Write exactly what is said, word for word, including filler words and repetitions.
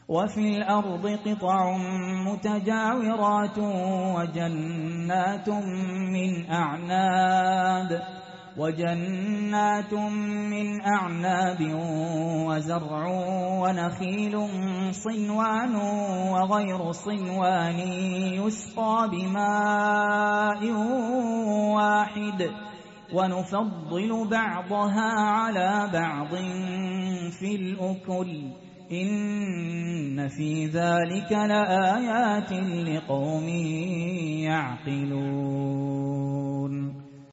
وفي الأرض قطع متجاورات وجنات من أعناب وجنات من أعناب وزرع ونخيل صنوان وغير صنوان يسقى بماء واحد ونفضل بعضها على بعض في الأكل إن في ذلك لآيات لقوم يعقلون.